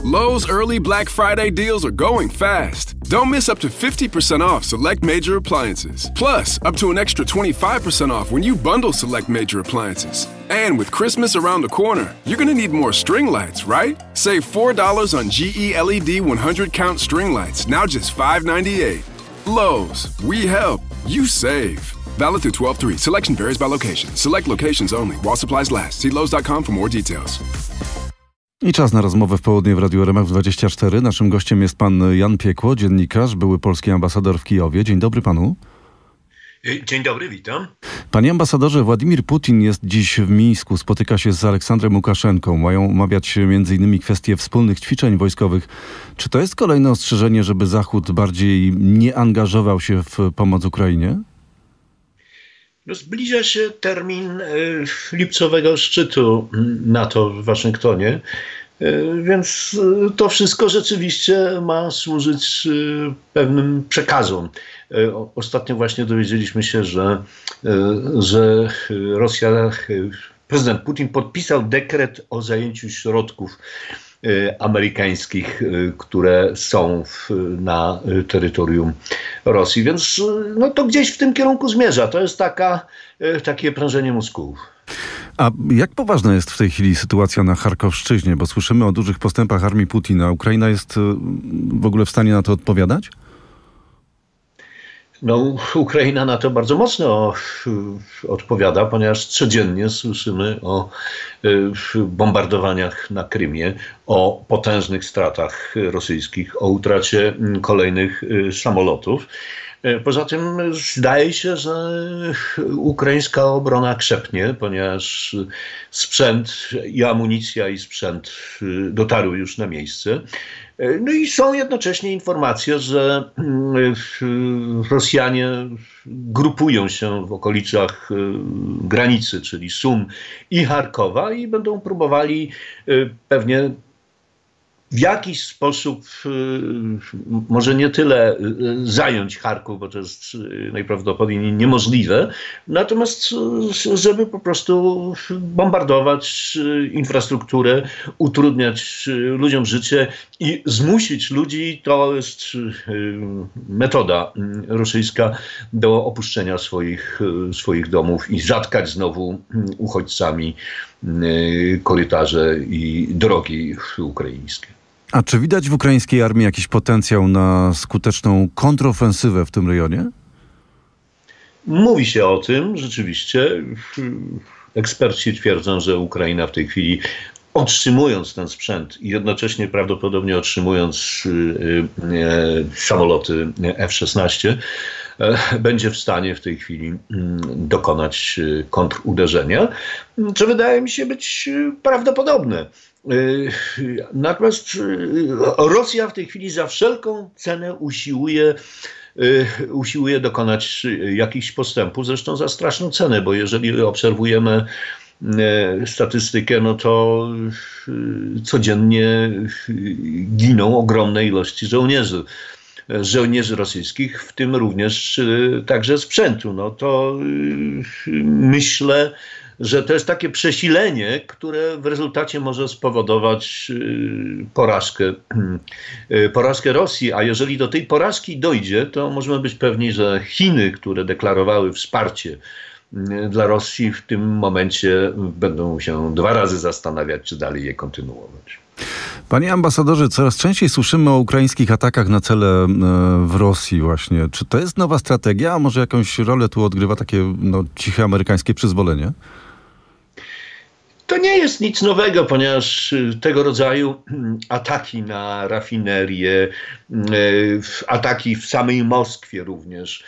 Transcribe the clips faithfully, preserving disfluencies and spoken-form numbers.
Lowe's early Black Friday deals are going fast. Don't miss up to fifty percent off select major appliances. Plus, up to an extra twenty-five percent off when you bundle select major appliances. And with Christmas around the corner, you're gonna need more string lights, right? Save four dollars on G E L E D one hundred count string lights, now just five ninety-eight. Lowe's, we help, you save. Valid through twelve three. Selection varies by location. Select locations only. While supplies last. See lowes dot com for more details. I czas na rozmowę w południe w Radiu R M F dwadzieścia cztery. Naszym gościem jest pan Jan Piekło, dziennikarz, były polski ambasador w Kijowie. Dzień dobry panu. Dzień dobry, witam. Panie ambasadorze, Władimir Putin jest dziś w Mińsku, spotyka się z Aleksandrem Łukaszenką. Mają omawiać między innymi kwestie wspólnych ćwiczeń wojskowych. Czy to jest kolejne ostrzeżenie, żeby Zachód bardziej nie angażował się w pomoc Ukrainie? No, zbliża się termin y, lipcowego szczytu NATO w Waszyngtonie, y, więc y, to wszystko rzeczywiście ma służyć y, pewnym przekazom. Y, ostatnio właśnie dowiedzieliśmy się, że, y, że Rosja, y, prezydent Putin podpisał dekret o zajęciu środków amerykańskich, które są w, na terytorium Rosji. Więc no, to gdzieś w tym kierunku zmierza. To jest taka, takie prężenie mózgów. A jak poważna jest w tej chwili sytuacja na Charkowszczyźnie? Bo słyszymy o dużych postępach armii Putina. Ukraina jest w ogóle w stanie na to odpowiadać? No, Ukraina na to bardzo mocno odpowiada, ponieważ codziennie słyszymy o bombardowaniach na Krymie, o potężnych stratach rosyjskich, o utracie kolejnych samolotów. Poza tym zdaje się, że ukraińska obrona krzepnie, ponieważ sprzęt i amunicja i sprzęt dotarły już na miejsce. No i są jednocześnie informacje, że Rosjanie grupują się w okolicach granicy, czyli Sum i Charkowa, i będą próbowali pewnie w jakiś sposób, może nie tyle zająć Charków, bo to jest najprawdopodobniej niemożliwe, natomiast żeby po prostu bombardować infrastrukturę, utrudniać ludziom życie i zmusić ludzi, to jest metoda rosyjska, do opuszczenia swoich, swoich domów i zatkać znowu uchodźcami korytarze i drogi ukraińskie. A czy widać w ukraińskiej armii jakiś potencjał na skuteczną kontrofensywę w tym rejonie? Mówi się o tym, rzeczywiście. Eksperci twierdzą, że Ukraina w tej chwili, otrzymując ten sprzęt i jednocześnie prawdopodobnie otrzymując y, y, samoloty F szesnaście, y, będzie w stanie w tej chwili y, dokonać y, kontruderzenia, co wydaje mi się być prawdopodobne. Natomiast Rosja w tej chwili za wszelką cenę usiłuje, usiłuje dokonać jakichś postępów, zresztą za straszną cenę, bo jeżeli obserwujemy statystykę, no to codziennie giną ogromne ilości żołnierzy. żołnierzy rosyjskich, w tym również także sprzętu. No to myślę, że to jest takie przesilenie, które w rezultacie może spowodować porażkę, porażkę Rosji, a jeżeli do tej porażki dojdzie, to możemy być pewni, że Chiny, które deklarowały wsparcie dla Rosji, w tym momencie będą się dwa razy zastanawiać, czy dalej je kontynuować. Panie ambasadorze, coraz częściej słyszymy o ukraińskich atakach na cele w Rosji właśnie. Czy to jest nowa strategia, a może jakąś rolę tu odgrywa takie no, ciche amerykańskie przyzwolenie? To nie jest nic nowego, ponieważ tego rodzaju ataki na rafinerię, ataki w samej Moskwie również,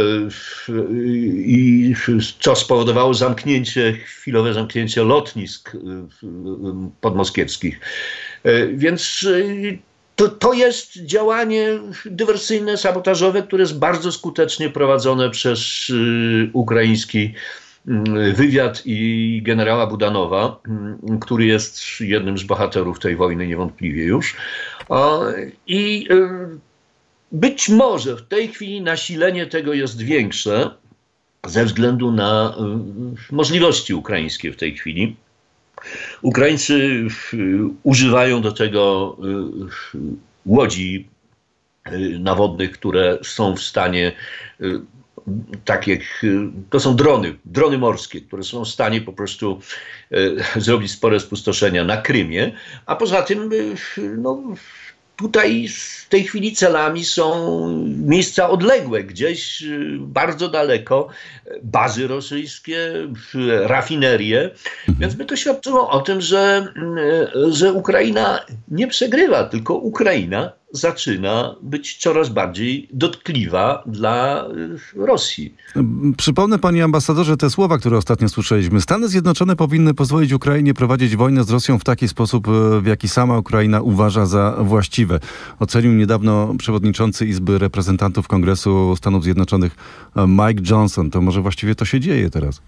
i co spowodowało zamknięcie, chwilowe zamknięcie lotnisk podmoskieckich. Więc to, to jest działanie dywersyjne, sabotażowe, które jest bardzo skutecznie prowadzone przez ukraiński wywiad i generała Budanowa, który jest jednym z bohaterów tej wojny niewątpliwie już. I być może w tej chwili nasilenie tego jest większe ze względu na możliwości ukraińskie w tej chwili. Ukraińcy używają do tego łodzi nawodnych, które są w stanie, tak jak, to są drony, drony morskie, które są w stanie po prostu zrobić spore spustoszenia na Krymie, a poza tym no, tutaj w tej chwili celami są miejsca odległe, gdzieś bardzo daleko, bazy rosyjskie, rafinerie, więc by to świadczyło o tym, że, że Ukraina nie przegrywa, tylko Ukraina zaczyna być coraz bardziej dotkliwa dla Rosji. Przypomnę, panie ambasadorze, te słowa, które ostatnio słyszeliśmy. Stany Zjednoczone powinny pozwolić Ukrainie prowadzić wojnę z Rosją w taki sposób, w jaki sama Ukraina uważa za właściwe. Ocenił niedawno przewodniczący Izby Reprezentantów Kongresu Stanów Zjednoczonych Mike Johnson. To może właściwie to się dzieje teraz?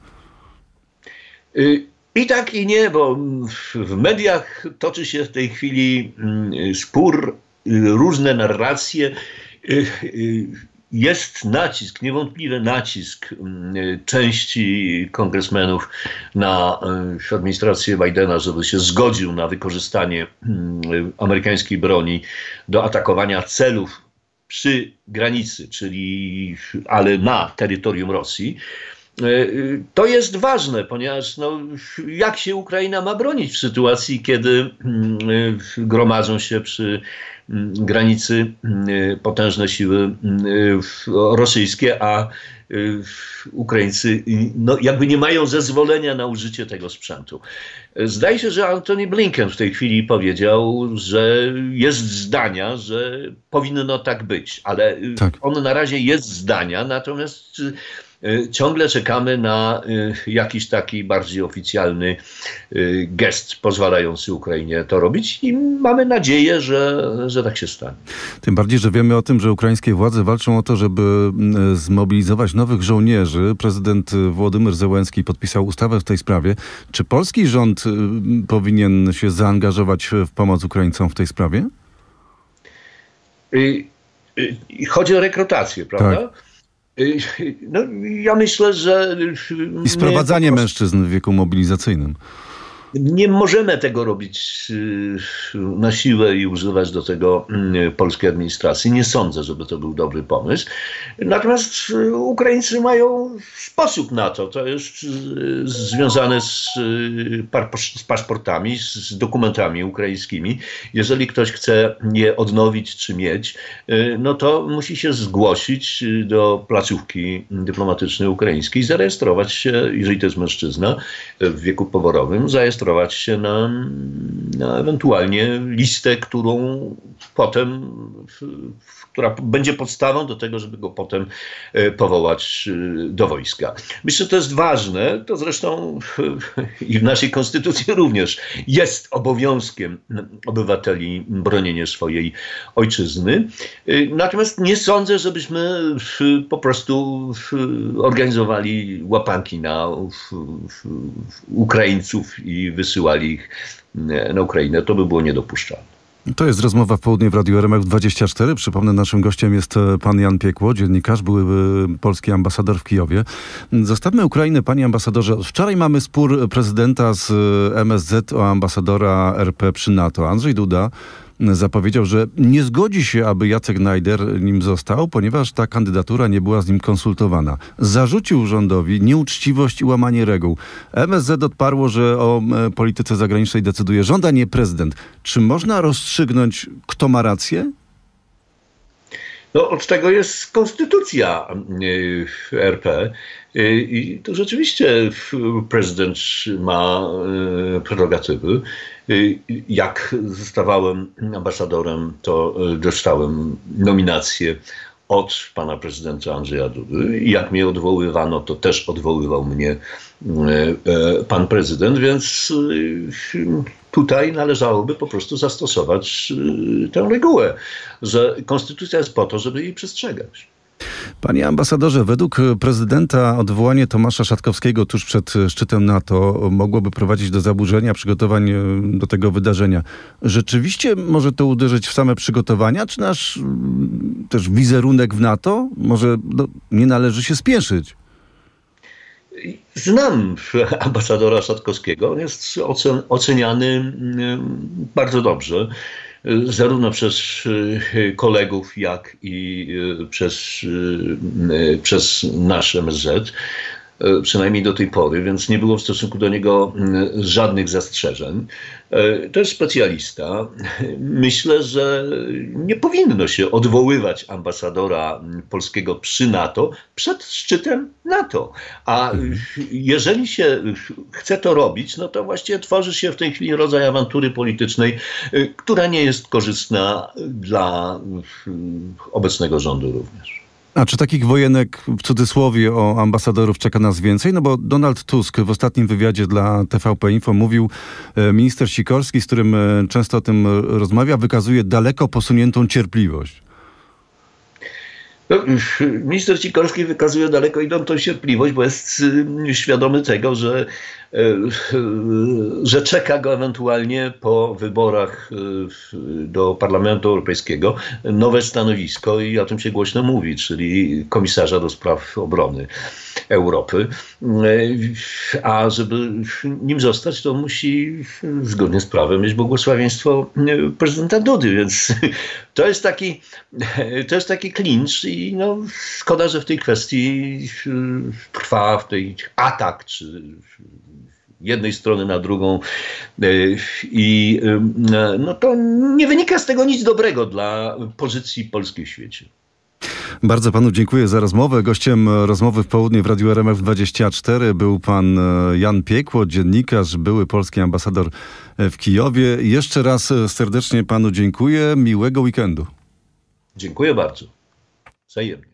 I tak i nie, bo w mediach toczy się w tej chwili spór, różne narracje. Jest nacisk, niewątpliwy nacisk części kongresmenów na administrację Bidena, żeby się zgodził na wykorzystanie amerykańskiej broni do atakowania celów przy granicy, czyli ale na terytorium Rosji. To jest ważne, ponieważ no, jak się Ukraina ma bronić w sytuacji, kiedy gromadzą się przy granicy potężne siły rosyjskie, a Ukraińcy no, jakby nie mają zezwolenia na użycie tego sprzętu. Zdaje się, że Antony Blinken w tej chwili powiedział, że jest zdania, że powinno tak być, ale tak. On na razie jest zdania, natomiast ciągle czekamy na jakiś taki bardziej oficjalny gest pozwalający Ukrainie to robić i mamy nadzieję, że, że tak się stanie. Tym bardziej, że wiemy o tym, że ukraińskie władze walczą o to, żeby zmobilizować nowych żołnierzy. Prezydent Wołodymyr Zełenski podpisał ustawę w tej sprawie. Czy polski rząd powinien się zaangażować w pomoc Ukraińcom w tej sprawie? Chodzi o rekrutację, prawda? Tak. No, ja myślę, że... I sprowadzanie my, mężczyzn w wieku mobilizacyjnym. Nie możemy tego robić na siłę i używać do tego polskiej administracji. Nie sądzę, żeby to był dobry pomysł. Natomiast Ukraińcy mają sposób na to. To jest związane z, z paszportami, z dokumentami ukraińskimi. Jeżeli ktoś chce je odnowić czy mieć, no to musi się zgłosić do placówki dyplomatycznej ukraińskiej, zarejestrować się, jeżeli to jest mężczyzna w wieku poborowym, zarejestrować się na, na ewentualnie listę, którą potem, która będzie podstawą do tego, żeby go potem powołać do wojska. Myślę, że to jest ważne. To zresztą i w naszej konstytucji również jest obowiązkiem obywateli bronienie swojej ojczyzny. Natomiast nie sądzę, żebyśmy po prostu organizowali łapanki na Ukraińców i wysyłali ich na Ukrainę. To by było niedopuszczalne. To jest rozmowa w południe w Radiu R M F dwadzieścia cztery. Przypomnę, naszym gościem jest pan Jan Piekło, dziennikarz, były polski ambasador w Kijowie. Zostawmy Ukrainę, panie ambasadorze. Wczoraj mamy spór prezydenta z M S Z o ambasadora R P przy NATO. Andrzej Duda zapowiedział, że nie zgodzi się, aby Jacek Najder nim został, ponieważ ta kandydatura nie była z nim konsultowana. Zarzucił rządowi nieuczciwość i łamanie reguł. M S Z odparło, że o polityce zagranicznej decyduje rząd, a nie prezydent. Czy można rozstrzygnąć, kto ma rację? No, od tego jest konstytucja R P. I to rzeczywiście prezydent ma prerogatywy. Jak zostawałem ambasadorem, to dostałem nominację od pana prezydenta Andrzeja Dudy. I jak mnie odwoływano, to też odwoływał mnie pan prezydent, więc tutaj należałoby po prostu zastosować tę regułę, że konstytucja jest po to, żeby jej przestrzegać. Panie ambasadorze, według prezydenta odwołanie Tomasza Szatkowskiego tuż przed szczytem NATO mogłoby prowadzić do zaburzenia przygotowań do tego wydarzenia. Rzeczywiście może to uderzyć w same przygotowania, czy nasz też wizerunek w NATO? Może no, nie należy się spieszyć? Znam ambasadora Szatkowskiego. On jest oceniany bardzo dobrze, zarówno przez kolegów, jak i przez, przez nasz M S Z. Przynajmniej do tej pory, więc nie było w stosunku do niego żadnych zastrzeżeń. To jest specjalista. Myślę, że nie powinno się odwoływać ambasadora polskiego przy NATO przed szczytem NATO. A jeżeli się chce to robić, no to właściwie tworzy się w tej chwili rodzaj awantury politycznej, która nie jest korzystna dla obecnego rządu również. A czy takich wojenek, w cudzysłowie, o ambasadorów czeka nas więcej? No bo Donald Tusk w ostatnim wywiadzie dla T V P Info mówił, minister Sikorski, z którym często o tym rozmawia, wykazuje daleko posuniętą cierpliwość. No, minister Sikorski wykazuje daleko idącą cierpliwość, bo jest świadomy tego, że, że czeka go ewentualnie po wyborach do Parlamentu Europejskiego nowe stanowisko i o tym się głośno mówi, czyli komisarza do spraw obrony Europy. A żeby nim zostać, to musi zgodnie z prawem mieć błogosławieństwo prezydenta Dudy, więc to jest taki, to jest taki klincz i no, szkoda, że w tej kwestii trwa w tej atak, czy jednej strony na drugą i no to nie wynika z tego nic dobrego dla pozycji polskiej w świecie. Bardzo panu dziękuję za rozmowę. Gościem rozmowy w południe w Radiu R M F dwadzieścia cztery był pan Jan Piekło, dziennikarz, były polski ambasador w Kijowie. Jeszcze raz serdecznie panu dziękuję. Miłego weekendu. Dziękuję bardzo. Wzajemnie.